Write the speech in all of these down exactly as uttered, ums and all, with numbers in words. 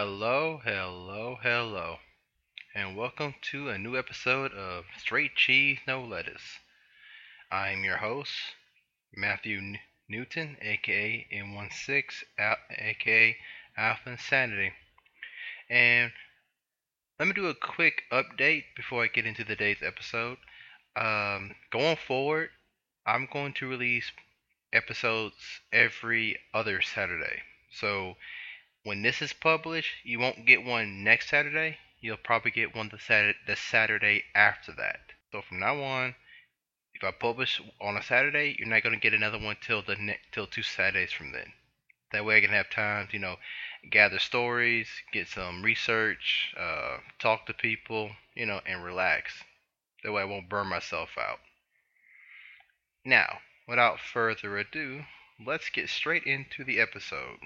Hello, hello, hello, and welcome to a new episode of Straight Cheese No Lettuce. I'm your host, Matthew N- Newton, aka M sixteen, Al- aka Alpha Insanity. And let me do a quick update before I get into today's episode. Um, going forward, I'm going to release episodes every other Saturday. So when this is published, you won't get one next Saturday. You'll probably get one the Saturday, the Saturday after that. So from now on, if I publish on a Saturday, you're not gonna get another one till the ne- till two Saturdays from then. That way, I can have time to you know gather stories, get some research, uh, talk to people, you know, and relax. That way, I won't burn myself out. Now, without further ado, let's get straight into the episode.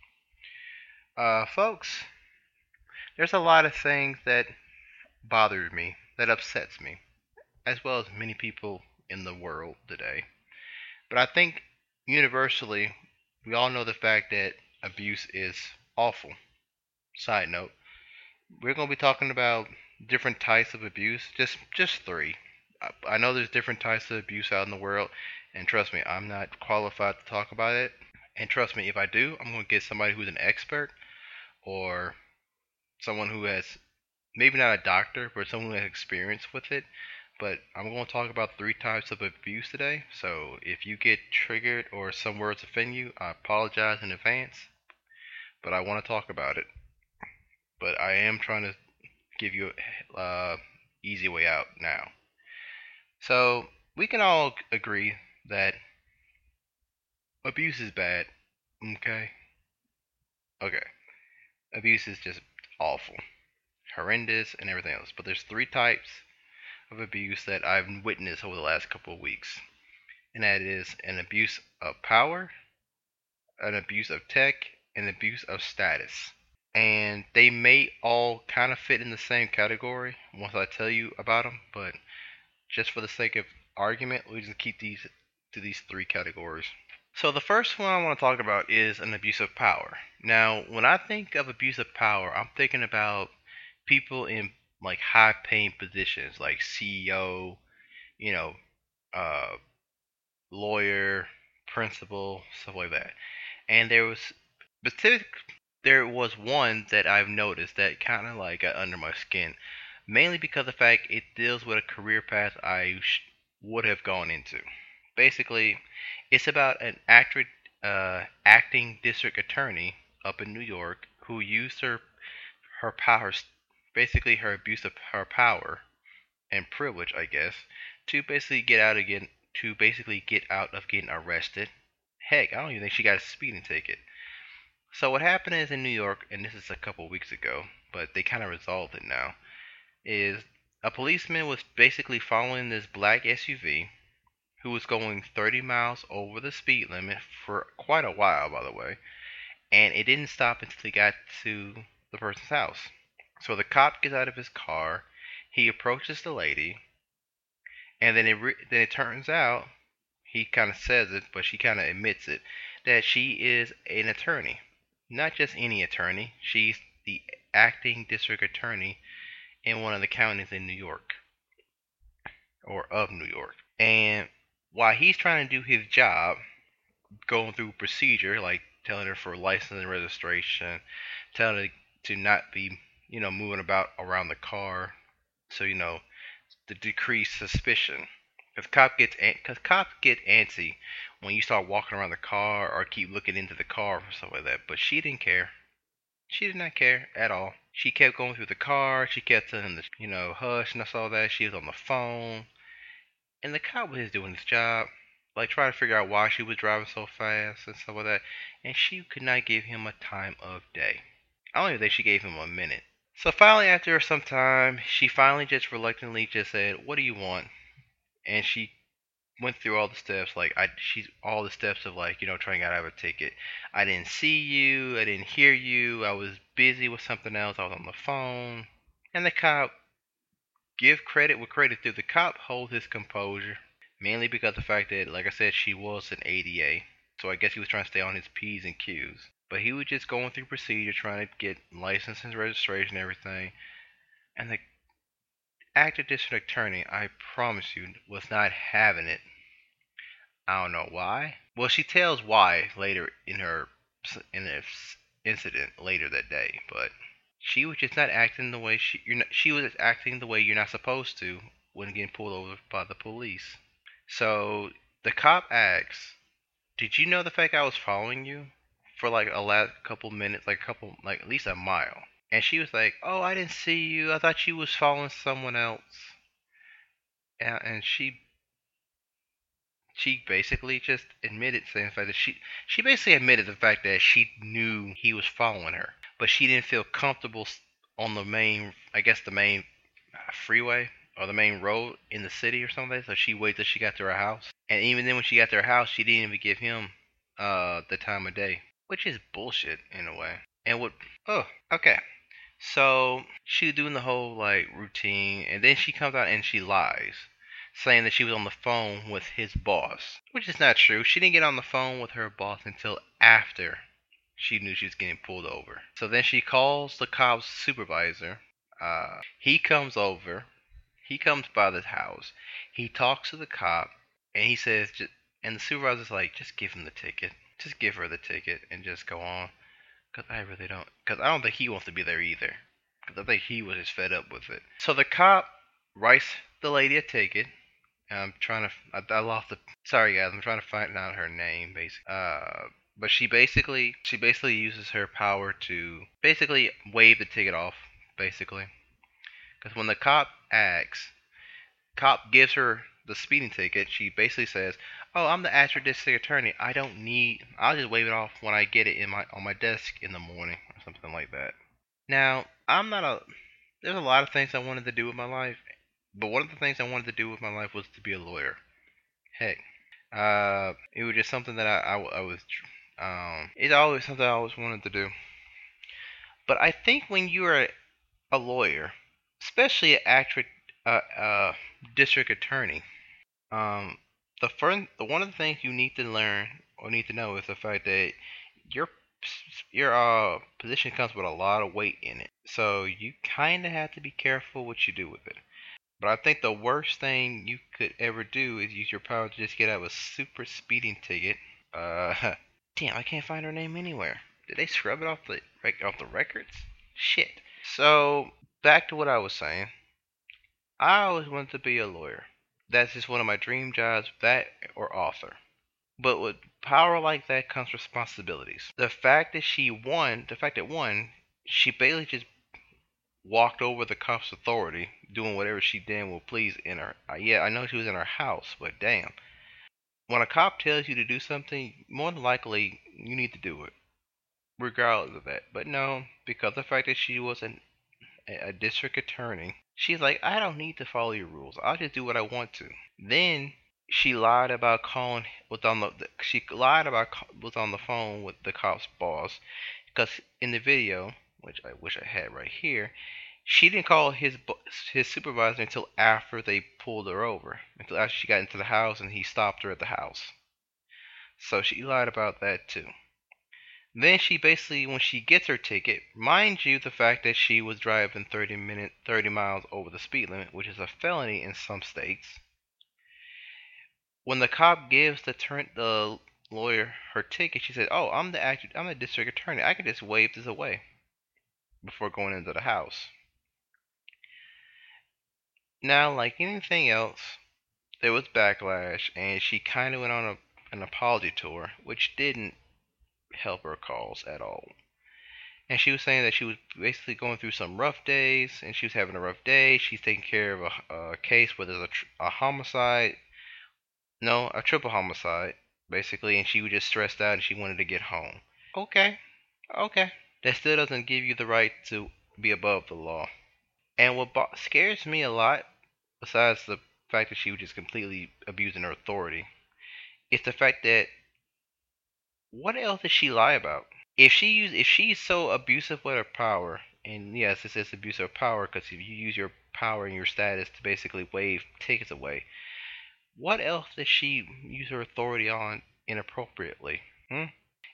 Uh, folks, there's a lot of things that bothers me, that upsets me, as well as many people in the world today. But I think universally, we all know the fact that abuse is awful. Side note, we're going to be talking about different types of abuse, just just three. I, I know there's different types of abuse out in the world, and trust me, I'm not qualified to talk about it. And trust me, if I do, I'm going to get somebody who's an expert or someone who has maybe not a doctor, but someone who has experience with it. But I'm going to talk about three types of abuse today. So if you get triggered or some words offend you, I apologize in advance. But I want to talk about it. But I am trying to give you a uh, easy way out now. So we can all agree that abuse is bad. Okay. Okay. Abuse is just awful, horrendous, and everything else. But there's three types of abuse that I've witnessed over the last couple of weeks, and that is an abuse of power, an abuse of tech, and abuse of status. And they may all kind of fit in the same category once I tell you about them, but just for the sake of argument, we just keep these to these three categories. So the first one I want to talk about is an abuse of power. Now, when I think of abuse of power, I'm thinking about people in like high paying positions like C E O, you know, uh, lawyer, principal, stuff like that. And there was specific, there was one that I've noticed that kind of like got under my skin, mainly because of the fact it deals with a career path I sh- would have gone into. Basically, it's about an actor, uh, acting district attorney up in New York who used her her powers, basically her abuse of her power and privilege, I guess, to basically get out again, to basically get out of getting arrested. Heck, I don't even think she got a speeding ticket. So what happened is in New York, and this is a couple weeks ago, but they kind of resolved it now, is a policeman was basically following this black S U V who was going thirty miles over the speed limit for quite a while, by the way, and it didn't stop until he got to the person's house. So the cop gets out of his car, he approaches the lady, and then it re- then it turns out he kind of says it, but she kind of admits it that she is an attorney, not just any attorney. She's the acting district attorney in one of the counties in New York or of New York. And while he's trying to do his job, going through procedure like telling her for license and registration, telling her to not be, you know, moving about around the car, so you know to decrease suspicion. Because cop gets because cops get antsy when you start walking around the car or keep looking into the car or stuff like that. But she didn't care. She did not care at all. She kept going through the car. She kept telling him to, you know, hush and that's all that. She was on the phone, and the cop was just doing his job, like trying to figure out why she was driving so fast and stuff like that. And she could not give him a time of day. I don't even think she gave him a minute. So finally, after some time, she finally just reluctantly just said, "What do you want?" And she went through all the steps, like I, she's all the steps of like you know trying to get out of a ticket. I didn't see you, I didn't hear you, I was busy with something else, I was on the phone. And the cop, give credit where credit due, the cop holds his composure, mainly because of the fact that, like I said, she was an A D A. So I guess he was trying to stay on his P's and Q's. But he was just going through procedure, trying to get license and registration and everything. And the actor district attorney, I promise you, was not having it. I don't know why. Well, she tells why later in her in this incident later that day, but she was just not acting the way she you're not, she was acting the way you're not supposed to when getting pulled over by the police. So the cop asks, "Did you know the fact I was following you for like a last couple minutes, like a couple, like at least a mile?" And she was like, "Oh, I didn't see you. I thought you was following someone else." And, and she she basically just admitted saying the fact that she she basically admitted the fact that she knew he was following her, but she didn't feel comfortable on the main, I guess the main uh, freeway or the main road in the city or something. So she waited till she got to her house, and even then when she got to her house, she didn't even give him uh the time of day, which is bullshit in a way. And what? Oh, okay. So she's doing the whole like routine, and then she comes out and she lies, saying that she was on the phone with his boss, which is not true. She didn't get on the phone with her boss until after she knew she was getting pulled over. So then she calls the cop's supervisor. Uh, he comes over. He comes by the house. He talks to the cop, and he says, and the supervisor's like, just give him the ticket. Just give her the ticket and just go on. Because I really don't. Because I don't think he wants to be there either. Because I think he was just fed up with it. So the cop writes the lady a ticket. I'm trying to. I, I lost the. Sorry guys, I'm trying to find out her name, basically. Uh, but she basically, she basically uses her power to basically waive the ticket off, basically. Because when the cop asks, cop gives her the speeding ticket, she basically says, "Oh, I'm the Ashford District Attorney. I don't need. I'll just wave it off when I get it in my on my desk in the morning or something like that." Now, I'm not a. There's a lot of things I wanted to do with my life, but one of the things I wanted to do with my life was to be a lawyer. Heck, uh, it was just something that I, I, I was. Um, it's always something I always wanted to do. But I think when you're a, a lawyer, especially an actor, uh, uh, district attorney, Um, the first, the one of the things you need to learn or need to know is the fact that your your uh position comes with a lot of weight in it. So you kind of have to be careful what you do with it. But I think the worst thing you could ever do is use your power to just get out of a super speeding ticket. Uh, damn, I can't find her name anywhere. Did they scrub it off the off the records? Shit. So back to what I was saying. I always wanted to be a lawyer. That's just one of my dream jobs, that or author. But with power like that comes responsibilities. The fact that she won, the fact that one, she basically just walked over the cop's authority, doing whatever she damn will please in her. Uh, yeah, I know she was in her house, but damn. When a cop tells you to do something, more than likely you need to do it, regardless of that. But no, because the fact that she was an, a district attorney, she's like, I don't need to follow your rules. I'll just do what I want to. Then she lied about calling was on the she lied about was on the phone with the cop's boss because in the video, which I wish I had right here, she didn't call his his supervisor until after they pulled her over, until after she got into the house and he stopped her at the house. So she lied about that too. Then she basically, when she gets her ticket, mind you, the fact that she was driving thirty minute, thirty miles over the speed limit, which is a felony in some states. When the cop gives the turn the lawyer her ticket, she said, "Oh, I'm the act- I'm the district attorney. I can just wave this away before going into the house." Now, like anything else, there was backlash, and she kind of went on a, an apology tour, which didn't help her cause at all. And she was saying that she was basically going through some rough days, and she was having a rough day. She's taking care of a, a case where there's a, tr- a homicide, no, a triple homicide, basically, and she was just stressed out and she wanted to get home. Okay, okay. That still doesn't give you the right to be above the law. And what bo- scares me a lot, besides the fact that she was just completely abusing her authority, is the fact that what else did she lie about? If she use, if she's so abusive with her power, and yes, this is abuse of power because if you use your power and your status to basically wave tickets away, what else does she use her authority on inappropriately? Hmm?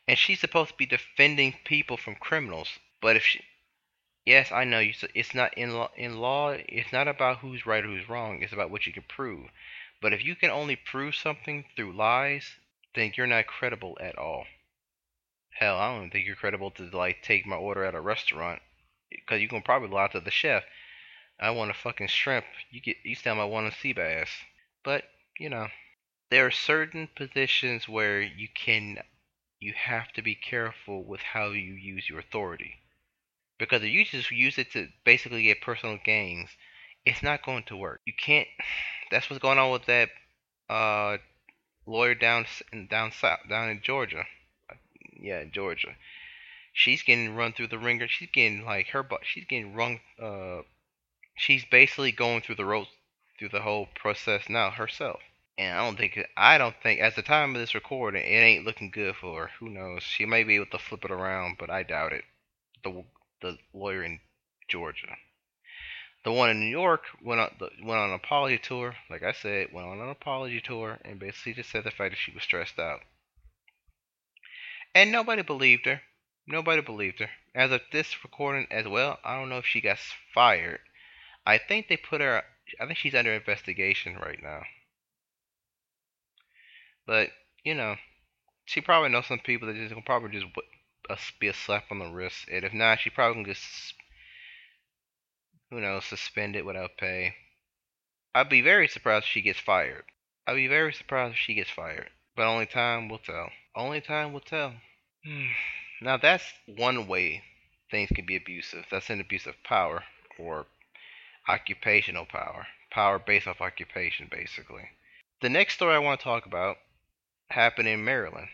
and she's supposed to be defending people from criminals. But if she, yes, I know you. It's not in law. In law, it's not about who's right or who's wrong. It's about what you can prove. But if you can only prove something through lies, then you're not credible at all. Hell, I don't even think you're credible to like take my order at a restaurant, because you can probably lie to the chef. I want a fucking shrimp. You get you tell me I want a sea bass. But you know, there are certain positions where you can you have to be careful with how you use your authority. Because if you just use it to basically get personal gains, it's not going to work. You can't. That's what's going on with that uh, lawyer down down south, down in Georgia. Yeah, Georgia. She's getting run through the ringer. She's getting like her, but she's getting run. Uh, she's basically going through the road, through the whole process now herself. And I don't think I don't think at the time of this recording, it ain't looking good for her. Who knows? She may be able to flip it around, but I doubt it. The the lawyer in Georgia. The one in New York went on the, went on an apology tour. Like I said, went on an apology tour and basically just said the fact that she was stressed out. And nobody believed her. Nobody believed her. As of this recording as well, I don't know if she got fired. I think they put her. I think she's under investigation right now. But you know, she probably knows some people that just gonna probably just be a slap on the wrist. And if not, she probably can just, who knows, suspended without pay. I'd be very surprised if she gets fired. I'd be very surprised if she gets fired. But only time will tell. Only time will tell. Now that's one way things can be abusive. That's an abuse of power or occupational power. Power based off occupation, basically. The next story I want to talk about happened in Maryland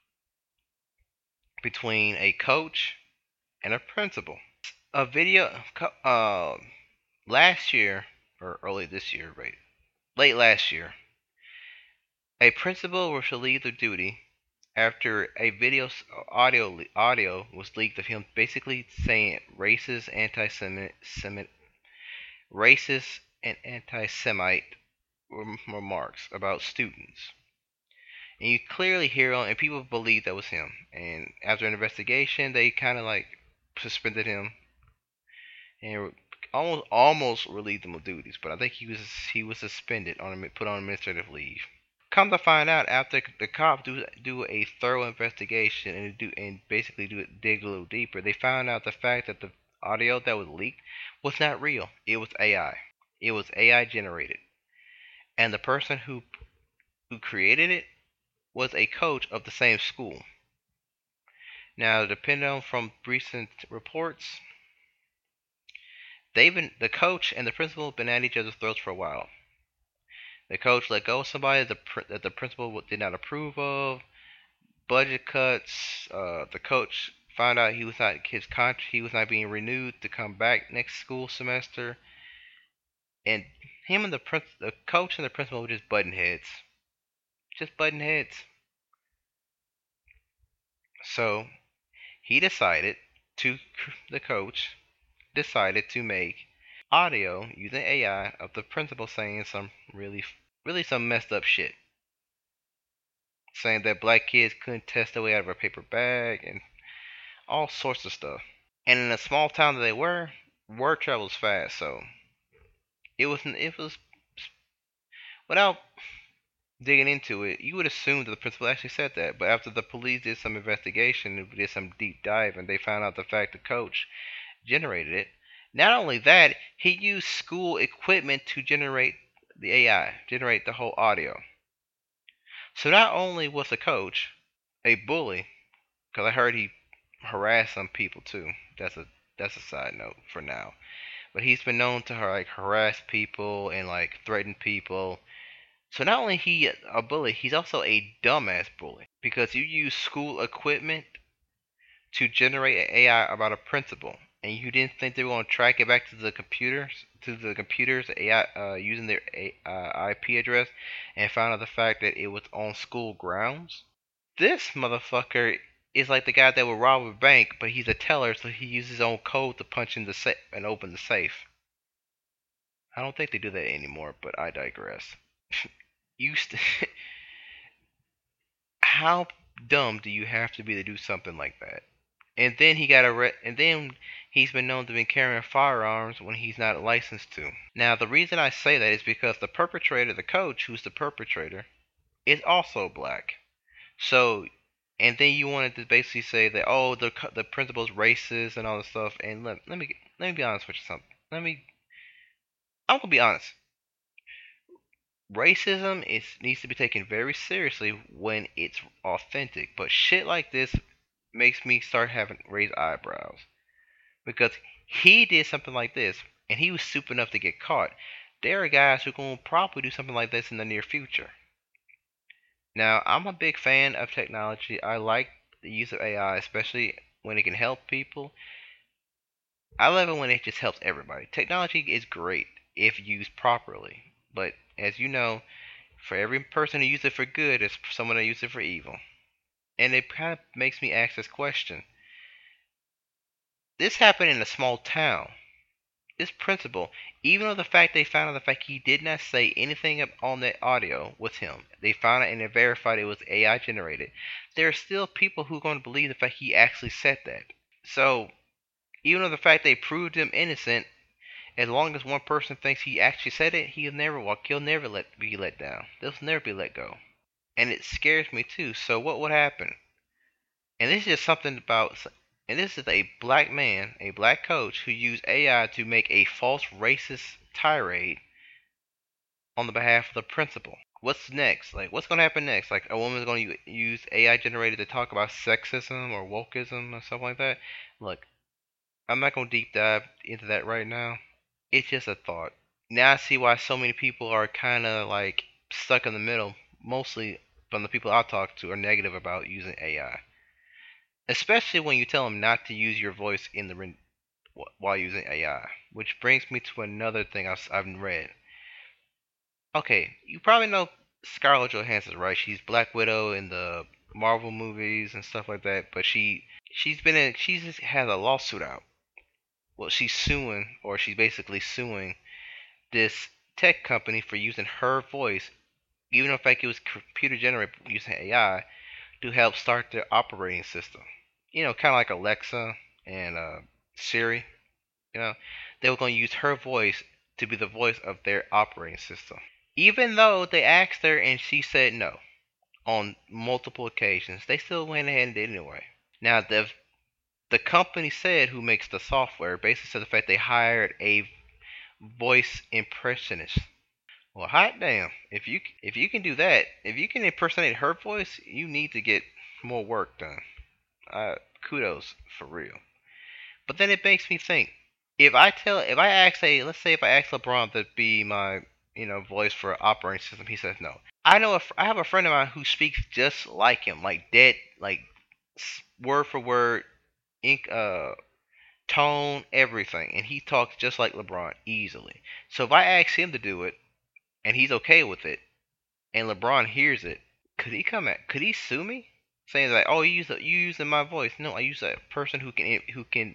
between a coach and a principal. A video uh, last year, or early this year, right? Late last year, a principal was relieved of duty after a video audio audio was leaked of him basically saying racist, anti-Semite, racist and anti-Semite remarks about students. And you clearly hear him, and people believe that was him. And after an investigation, they kind of like suspended him and almost almost relieved him of duties. But I think he was he was suspended on put on administrative leave. Come to find out, after the cops do do a thorough investigation and do and basically do dig a little deeper, they found out the fact that the audio that was leaked was not real. It was A I. It was A I generated, and the person who who created it was a coach of the same school. Now, depending on from recent reports, they've been the coach and the principal have been at each other's throats for a while. The coach let go of somebody that the, that the principal did not approve of. Budget cuts. Uh, the coach found out he was not his contract. He was not being renewed to come back next school semester. And him and the prin- the coach and the principal were just butting heads. Just butting heads. So he decided to the coach decided to make audio using A I of the principal saying some really, really some messed up shit. Saying that black kids couldn't test their way out of a paper bag and all sorts of stuff. And in a small town that they were, word travels fast, so it was it was without digging into it, you would assume that the principal actually said that. But after the police did some investigation, did some deep dive, and they found out the fact the coach generated it. Not only that, he used school equipment to generate the A I, generate the whole audio. So not only was the coach a bully, because I heard he harassed some people too. That's a that's a side note for now. But he's been known to like harass people and like threaten people. So not only he a bully, he's also a dumbass bully because you use school equipment to generate an A I about a principal, and you didn't think they were going to track it back to the computers, to the computers A I uh, using their uh, I P address, and found out the fact that it was on school grounds. This motherfucker is like the guy that would rob a bank, but he's a teller, so he uses his own code to punch in the safe and open the safe. I don't think they do that anymore, but I digress. Used to how dumb do you have to be to do something like that? And then he got arrested, and then he's been known to be carrying firearms when he's not licensed to. Now, the reason I say that is because the perpetrator, the coach, who's the perpetrator, is also black. So, and then you wanted to basically say that, oh, the the principal's racist and all this stuff. And let let me let me be honest with you something. Let me I'm gonna be honest. Racism is needs to be taken very seriously when it's authentic. But shit like this makes me start having raised eyebrows because he did something like this and he was stupid enough to get caught. There are guys who can probably do something like this in the near future. Now, I'm a big fan of technology. I like the use of A I, especially when it can help people. I love it when it just helps everybody. Technology is great if used properly, but as you know, for every person who uses it for good, there's someone that uses it for evil. And it kind of makes me ask this question. This happened in a small town. This principal, even though the fact they found out the fact he did not say anything on that audio was him, they found out and they verified it was A I generated. There are still people who are going to believe the fact he actually said that. So, even though the fact they proved him innocent, as long as one person thinks he actually said it, he'll never walk. He'll never let be let down. They'll never be let go, and it scares me too. So what would happen? And this is just something about. And this is a black man, a black coach, who used A I to make a false racist tirade on the behalf of the principal. What's next? Like, what's going to happen next? Like, a woman's going to use A I generated to talk about sexism or wokeism or something like that? Look, I'm not going to deep dive into that right now. It's just a thought. Now I see why so many people are kind of like stuck in the middle. Mostly from the people I talk to are negative about using A I. Especially when you tell them not to use your voice in the while using A I. Which brings me to another thing I've, I've read. Okay, you probably know Scarlett Johansson, right? She's Black Widow in the Marvel movies and stuff like that. But she she's been in she's has a lawsuit out. Well, she's suing, or she's basically suing this tech company for using her voice, even if like it was computer generated using A I, to help start their operating system. You know, kind of like Alexa and uh, Siri. You know, they were going to use her voice to be the voice of their operating system. Even though they asked her and she said no on multiple occasions, they still went ahead and did it anyway. Now, the the company said who makes the software basically said the fact they hired a voice impressionist. Well, hot damn! If you if you can do that, if you can impersonate her voice, you need to get more work done. Uh, kudos for real. But then it makes me think: if I tell, if I ask a, let's say if I ask LeBron to be my, you know, voice for operating system, he says no. I know a, I have a friend of mine who speaks just like him, like dead, like word for word, ink, uh, tone, everything, and he talks just like LeBron easily. So if I ask him to do it, and he's okay with it, and LeBron hears it, could he come at? Could he sue me, saying like, "Oh, you use you using my voice"? No, I use a person who can who can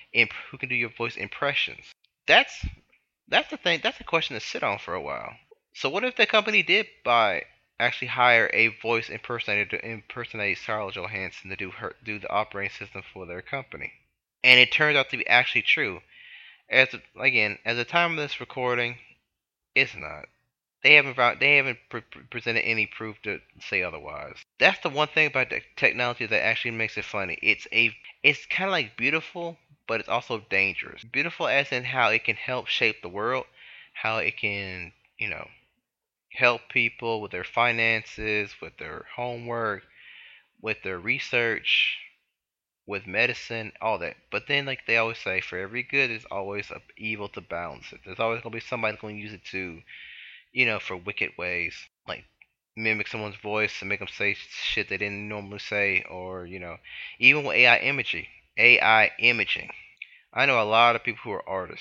who can do your voice impressions. That's that's the thing. That's a question to sit on for a while. So what if the company did buy actually hire a voice impersonator to impersonate Scarlett Johansson to do her do the operating system for their company, and it turns out to be actually true? As again, at the time of this recording, it's not. They haven't found, they haven't pre- presented any proof to say otherwise. That's the one thing about the technology that actually makes it funny. It's a it's kind of like beautiful, but it's also dangerous. Beautiful as in how it can help shape the world, how it can, you know, help people with their finances, with their homework, with their research, with medicine, all that. But then, like they always say, for every good, there's always a evil to balance it. There's always gonna be somebody that's gonna use it to, you know, for wicked ways, like mimic someone's voice and make them say shit they didn't normally say, or you know, even with A I imaging, A I imaging. I know a lot of people who are artists.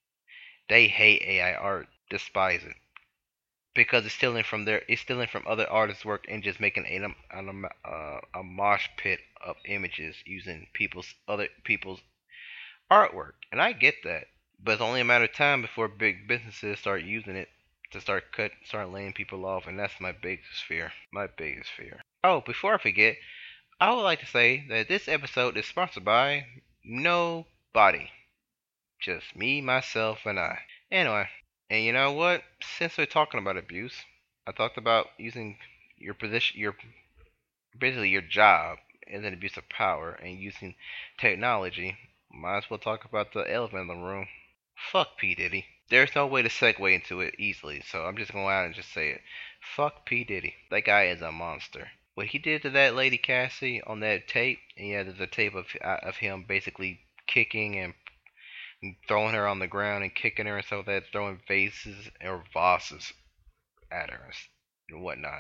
They hate A I art, despise it, because it's stealing from their, it's stealing from other artists' work and just making a a, uh, a mosh pit of images using people's other people's artwork. And I get that, but it's only a matter of time before big businesses start using it to start cut, start laying people off, and that's my biggest fear. My biggest fear. Oh, before I forget, I would like to say that this episode is sponsored by nobody. Just me, myself, and I. Anyway, and you know what? Since we're talking about abuse, I talked about using your position, your basically your job as an abuse of power and using technology. Might as well talk about the elephant in the room. Fuck P Diddy. There's no way to segue into it easily, so I'm just going out and just say it. Fuck P Diddy. That guy is a monster. What he did to that lady Cassie on that tape, and yeah, there's a tape of uh, of him basically kicking and throwing her on the ground and kicking her and stuff like that, throwing vases or vases at her and whatnot.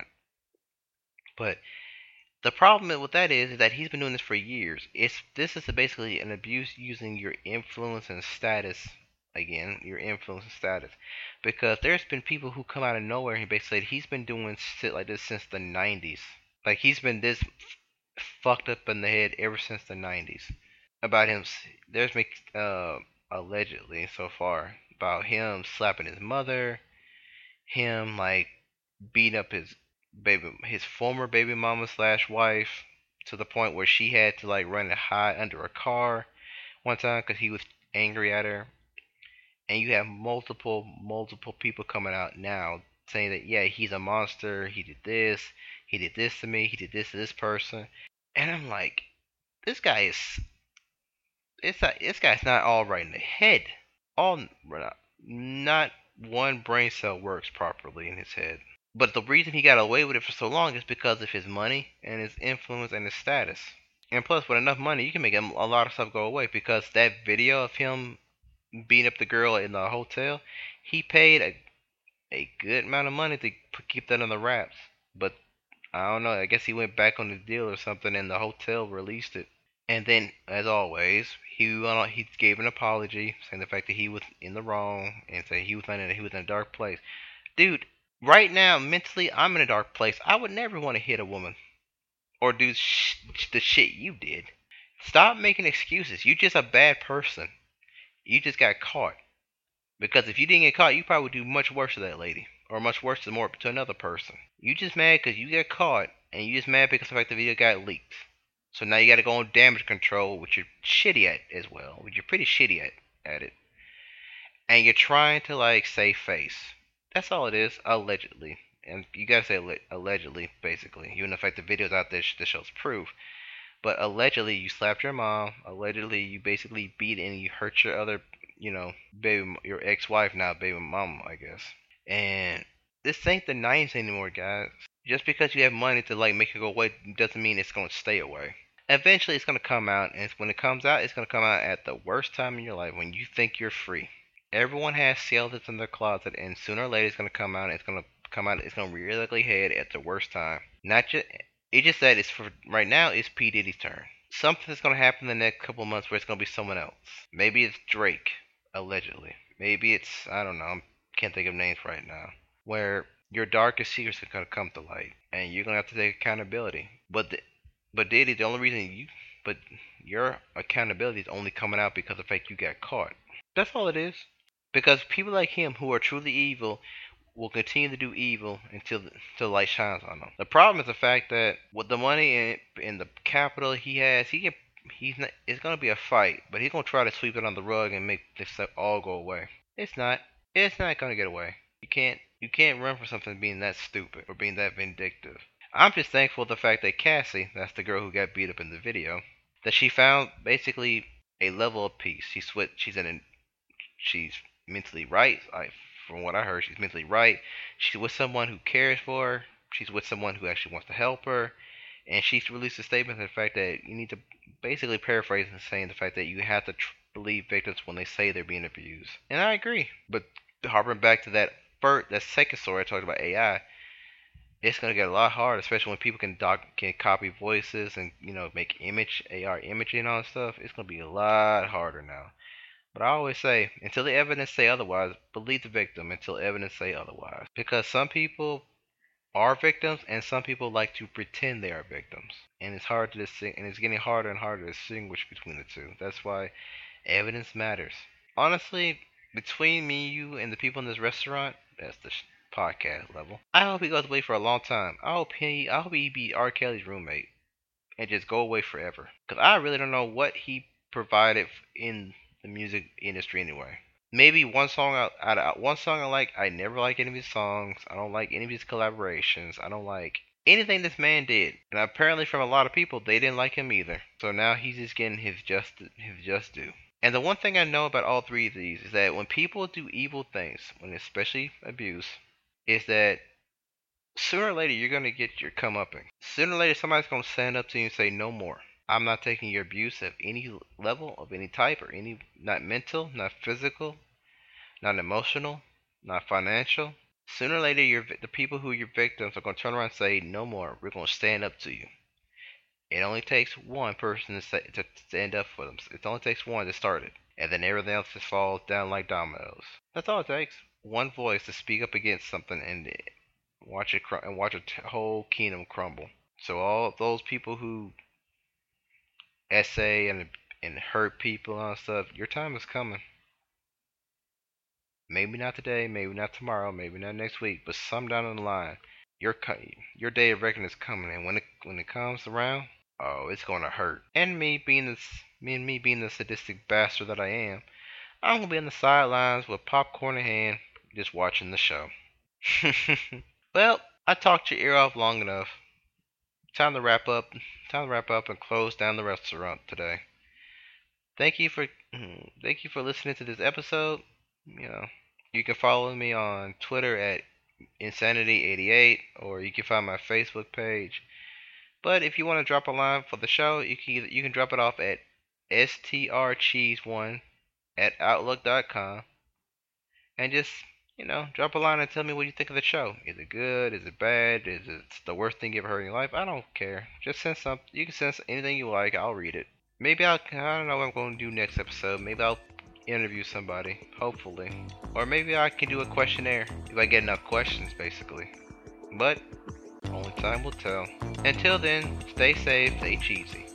But the problem with that is, is that he's been doing this for years. It's this is basically an abuse using your influence and status again, your influence and status, because there's been people who come out of nowhere and basically said he's been doing shit like this since the nineties. Like he's been this f- fucked up in the head ever since the nineties. About him, there's uh allegedly so far about him slapping his mother, him like beating up his baby, his former baby mama slash wife, to the point where she had to like run and hide under a car one time because he was angry at her. And you have multiple, multiple people coming out now saying that yeah, he's a monster. He did this. He did this to me. He did this to this person. And I'm like, this guy is. It's not, this guy's not all right in the head. All not one brain cell works properly in his head. But the reason he got away with it for so long is because of his money and his influence and his status. And plus, with enough money, you can make a lot of stuff go away. Because that video of him beating up the girl in the hotel, he paid a a good amount of money to keep that on the wraps. But I don't know. I guess he went back on the deal or something, and the hotel released it. And then, as always, he went on, he gave an apology, saying the fact that he was in the wrong and saying he was in he was in a dark place. Dude, right now, mentally, I'm in a dark place. I would never want to hit a woman or do sh- the shit you did. Stop making excuses. You're just a bad person. You just got caught. Because if you didn't get caught, you probably would do much worse to that lady, or much worse to more to another person. You just mad because you got caught, and you just mad because the fact the video got leaked. So now you got to go on damage control, which you're shitty at as well, which you're pretty shitty at at it, and you're trying to like save face. That's all it is, allegedly. And you gotta say allegedly, basically. Even the fact the video's out there that shows proof. But allegedly, you slapped your mom. Allegedly, you basically beat and you hurt your other, you know, baby, your ex-wife now, baby mama, I guess. And this ain't the nineties anymore, guys. Just because you have money to like make it go away doesn't mean it's gonna stay away. Eventually, it's gonna come out, and when it comes out, it's gonna come out at the worst time in your life when you think you're free. Everyone has skeletons in their closet, and sooner or later, it's gonna come out. And it's gonna come out. It's gonna rear its ugly head at the worst time. Not just. It just said it's for right now. It's P Diddy's turn. Something's gonna happen in the next couple of months where it's gonna be someone else. Maybe it's Drake, allegedly. Maybe it's I don't know. I can't think of names right now. Where your darkest secrets are gonna come to light, and you're gonna have to take accountability. But the, but Diddy, the only reason you but your accountability is only coming out because of the fact you got caught. That's all it is. Because people like him who are truly evil will continue to do evil until the, until the light shines on them. The problem is the fact that with the money in, in the capital he has, he can he's not, it's gonna be a fight, but he's gonna try to sweep it on the rug and make this stuff all go away. It's not. It's not gonna get away. You can't you can't run from something being that stupid or being that vindictive. I'm just thankful for the fact that Cassie, that's the girl who got beat up in the video, that she found basically a level of peace. She's with she's in a, she's mentally right. I from what I heard, she's mentally right. She's with someone who cares for her. She's with someone who actually wants to help her. And she's released a statement to the fact that you need to basically paraphrase and saying the fact that you have to tr- believe victims when they say they're being abused. And I agree. But harping back to that first, that second story I talked about A I, it's gonna get a lot harder, especially when people can doc can copy voices and you know make image A R imaging and all that stuff. It's gonna be a lot harder now. But I always say, until the evidence say otherwise, believe the victim until evidence say otherwise. Because some people are victims, and some people like to pretend they are victims, and it's hard to distinguish, and it's getting harder and harder to distinguish between the two. That's why evidence matters. Honestly, between me, you, and the people in this restaurant, that's the sh- podcast level. I hope he goes away for a long time. I hope he, I hope he be R. Kelly's roommate. and just go away forever. Because I really don't know what he provided in the music industry anyway. Maybe one song out, out of one song I like. I never like any of his songs. I don't like any of his collaborations. I don't like anything this man did. And apparently, from a lot of people, they didn't like him either. So now he's just getting his just his just due. And the one thing I know about all three of these is that when people do evil things, when especially abuse, is that sooner or later you're gonna get your comeuppance. Sooner or later somebody's gonna stand up to you and say no more. I'm not taking your abuse of any level, of any type, or any, not mental, not physical, not emotional, not financial. Sooner or later, you're, the people who are your victims are going to turn around and say, no more. We're going to stand up to you. It only takes one person to, say, to stand up for them. It only takes one to start it. And then everything else just falls down like dominoes. That's all it takes. One voice to speak up against something and watch it cr- and watch a t- whole kingdom crumble. So all those people who essay and and hurt people and stuff, your time is coming. Maybe not today, maybe not tomorrow, maybe not next week, but some down the line, your your day of reckoning is coming, and when it when it comes around, oh, it's gonna hurt. And me being this, me and me being the sadistic bastard that I am, I'm gonna be on the sidelines with popcorn in hand, just watching the show. Well, I talked your ear off long enough. Time to wrap up. Time to wrap up and close down the restaurant today. Thank you for thank you for listening to this episode. You know, you can follow me on Twitter at Insanity eighty-eight, or you can find my Facebook page. But if you want to drop a line for the show, you can you can drop it off at S T R cheese one at outlook dot com, and just, you know, drop a line and tell me what you think of the show. Is it good? Is it bad? Is it the worst thing you ever heard in your life? I don't care. Just send something. You can send anything you like. I'll read it. Maybe I'll. I don't know what I'm going to do next episode. Maybe I'll interview somebody, hopefully. Or maybe I can do a questionnaire if I get enough questions, basically. But only time will tell. Until then, stay safe, stay cheesy.